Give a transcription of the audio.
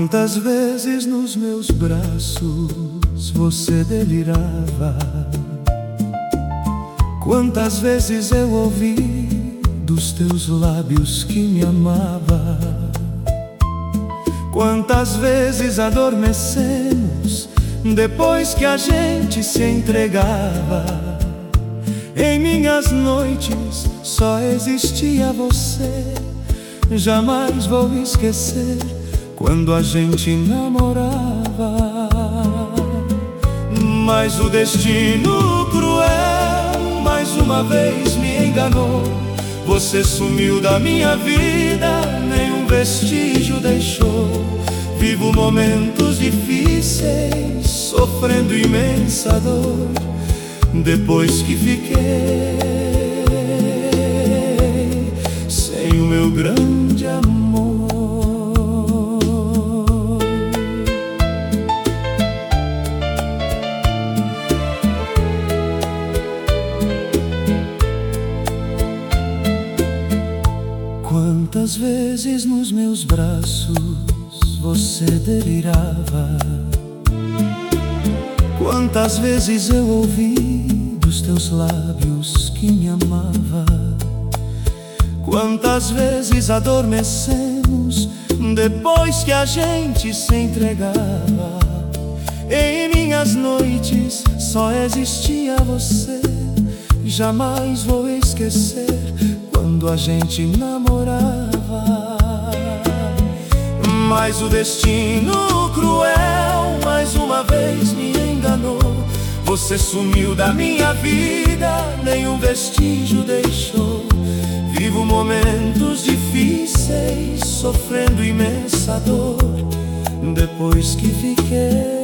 Quantas vezes nos meus braços você delirava? Quantas vezes eu ouvi dos teus lábios que me amava? Quantas vezes adormecemos depois que a gente se entregava? Em minhas noites só existia você. Jamais vou esquecer quando a gente namorava. Mas o destino cruel mais uma vez me enganou. Você sumiu da minha vida, nenhum vestígio deixou. Vivo momentos difíceis, sofrendo imensa dor, depois que fiquei sem o meu grande amor. Quantas vezes nos meus braços você delirava? Quantas vezes eu ouvi dos teus lábios que me amava? Quantas vezes adormecemos depois que a gente se entregava? Em minhas noites só existia você. Jamais vou esquecer quando a gente namorava. Mas o destino cruel mais uma vez me enganou. Você sumiu da minha vida, nenhum vestígio deixou. Vivo momentos difíceis, sofrendo imensa dor, depois que fiquei